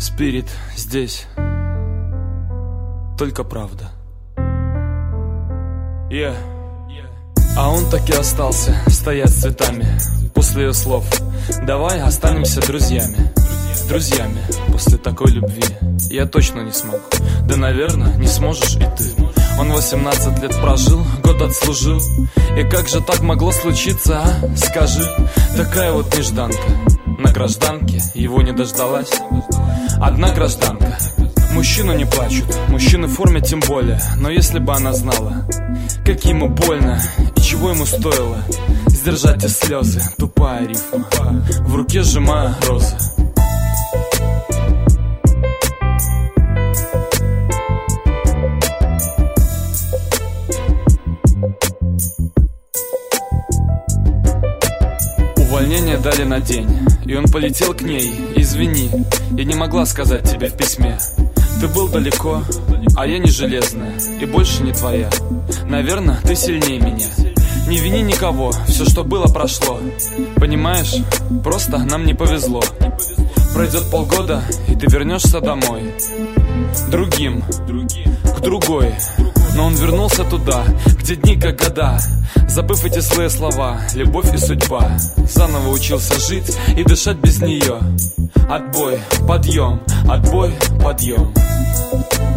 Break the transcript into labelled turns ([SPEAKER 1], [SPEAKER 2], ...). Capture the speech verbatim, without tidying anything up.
[SPEAKER 1] Спирит здесь. Только правда. Yeah. А он так и остался стоять с цветами после ее слов. Давай останемся друзьями. Друзьями после такой любви я точно не смогу. Да, наверное, не сможешь и ты. Он восемнадцать лет прожил, год отслужил. И как же так могло случиться, а? Скажи. Такая вот нежданка. На гражданке его не дождалась. Одна гражданка. Мужчину не плачут, мужчины в форме тем более. Но если бы она знала, как ему больно и чего ему стоило сдержать эти слезы. Тупая рифма, в руке сжимая розы. Увольнение дали на день, и он полетел к ней. Извини, я не могла сказать тебе в письме. Ты был далеко, а я не железная и больше не твоя. Наверное, ты сильнее меня. Не вини никого, все, что было, прошло. Понимаешь, просто нам не повезло. Пройдет полгода, и ты вернешься домой. Другим, к другой. Но он вернулся туда, где дни как года. Забыв эти злые слова, любовь и судьба. Заново учился жить и дышать без нее. Отбой, подъем, отбой, подъем.